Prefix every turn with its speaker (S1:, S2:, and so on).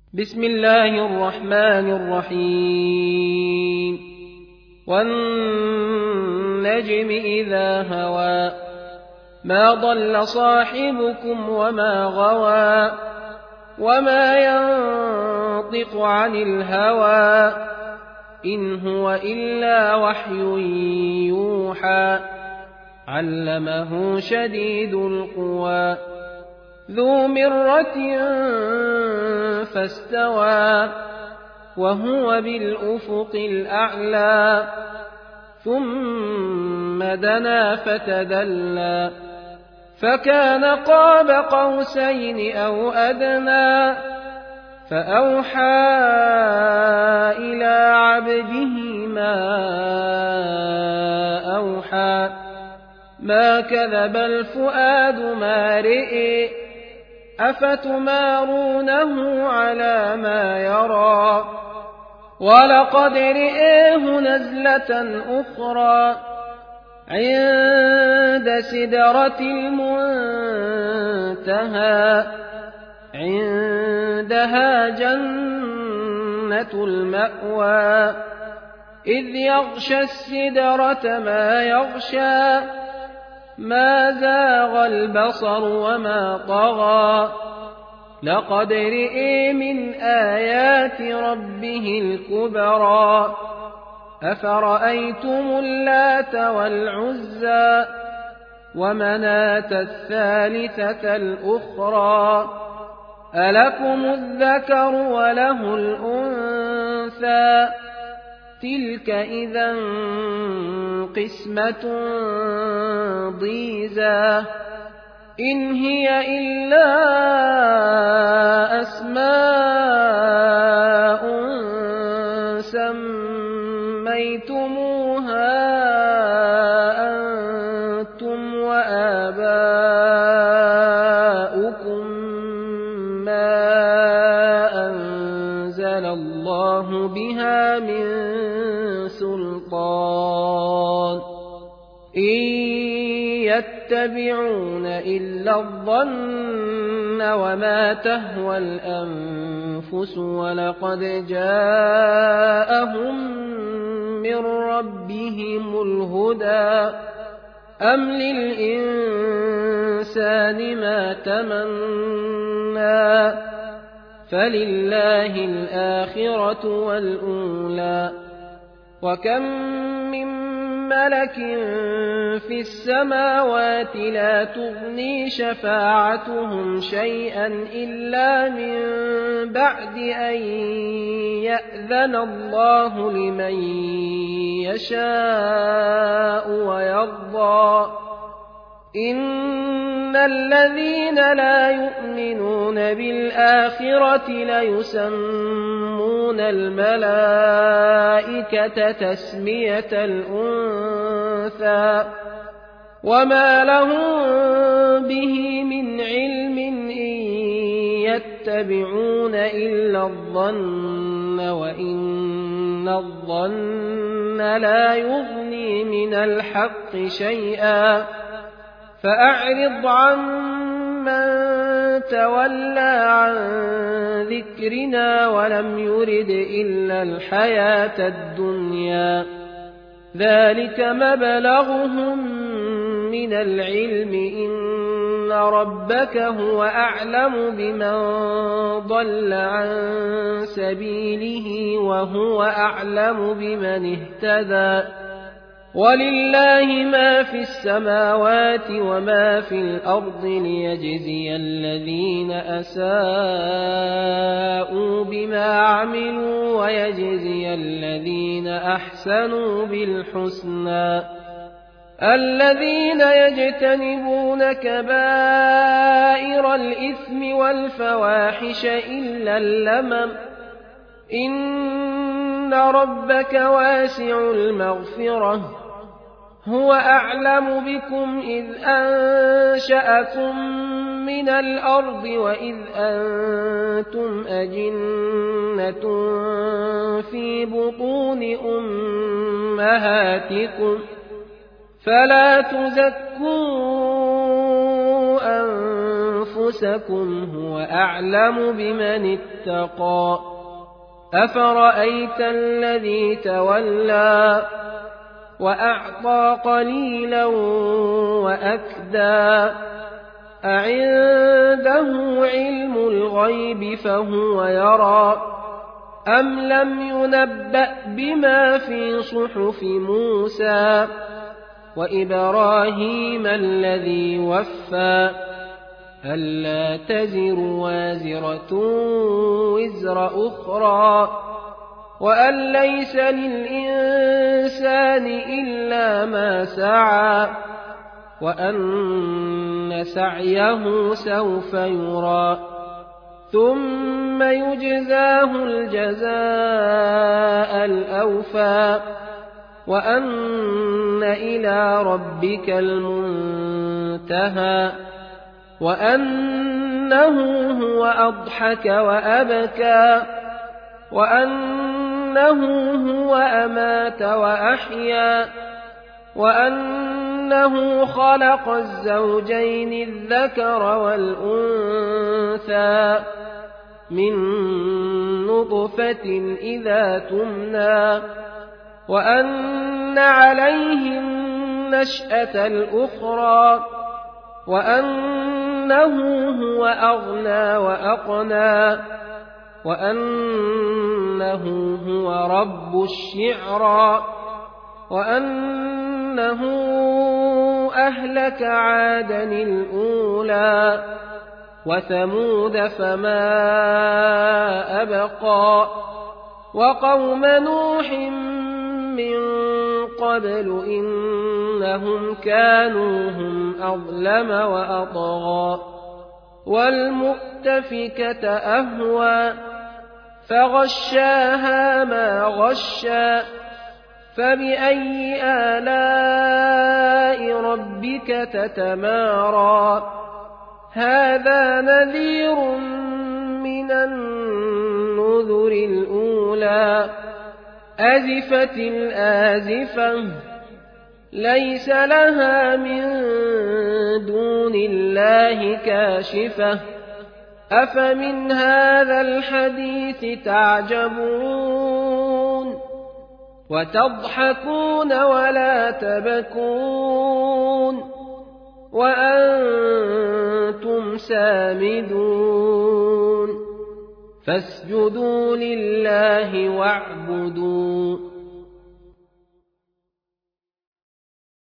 S1: بسم الله الرحمن الرحيم والنجم إذا هوى ما ضل صاحبكم وما غوى وما ينطق عن الهوى إن هو إلا وحي يوحى علمه شديد القوى ذو مرة فاستوى وهو بالأفق الأعلى ثم دنا فتدلى فكان قاب قوسين أو أدنى فأوحى إلى عبده ما أوحى ما كذب الفؤاد ما رئي أفتمارونه على ما يرى ولقد رئيه نزلة أخرى عند سدرة المنتهى عندها جنة المأوى إذ يغشى السدرة ما يغشى ما زاغ البصر وما طغى لقد رئي من آيات ربه الكبرى أفرأيتم اللات والعزى ومناة الثالثة الأخرى ألكم الذكر وله الأنثى تلك إذا قسمة ضيزى إن هي إلا أسماء سميتموها أنتم وآباؤكم ما أنزل الله بها من سلطان إن يتبعون إلا الظن وما تهوى الأنفس ولقد جاءهم من ربهم الهدى أم للإنسان ما تمنى فلله الآخرة والأولى وكم من ملك في السماوات لا تغني شفاعتهم شيئا إلا من بعد أن يأذن الله لمن يشاء ويرضى إن الذين لا يؤمنون بالآخرة ليسمون الملائكة تسمية الأنثى وما لهم به من علم إن يتبعون إلا الظن وإن الظن لا يغني من الحق شيئا فأعرض عمن تولى عن ذكرنا ولم يرد إلا الحياة الدنيا ذلك مبلغهم من العلم إن ربك هو أعلم بمن ضل عن سبيله وهو أعلم بمن اهتدى ولله ما في السماوات وما في الأرض ليجزي الذين أساءوا بما عملوا ويجزي الذين أحسنوا بالحسنى الذين يجتنبون كبائر الإثم والفواحش إلا اللمم إن ربك واسع المغفرة هو أعلم بكم إذ أنشأكم من الأرض وإذ أنتم أجنة في بطون أمهاتكم فلا تزكوا أنفسكم هو أعلم بمن اتقى أفرأيت الذي تولى وأعطى قليلا وأكدى أعنده علم الغيب فهو يرى أم لم ينبأ بما في صحف موسى وإبراهيم الذي وفى ألا تزر وازرة وزر أخرى وأن ليس للإنسان إلا ما سعى وأن سعيه سوف يرى ثم يجزاه الجزاء الأوفى وأن إلى ربك المنتهى وأنه هو أضحك وأبكى وأنه هو أمات وأحيا وأنه خلق الزوجين الذكر والأنثى من نطفة إذا تمنى وأن عليه النشأة الأخرى وأنه هو أغنى وأقنى وأنه هو رب الشعرى وأنه أهلك عادا الأولى وثمود فما أبقى وقوم نوح من قبل إنهم كانوا هم أظلم وأطغى والمؤتفكة أهوى فغشاها ما غشى فبأي آلاء ربك تتمارى هذا نذير من النذر الأولى أزفت الآزفة ليس لها من دون الله كاشفة أفمن هذا الحديث تعجبون وتضحكون ولا تبكون وأنتم سامدون فاسجدوا لله واعبدوا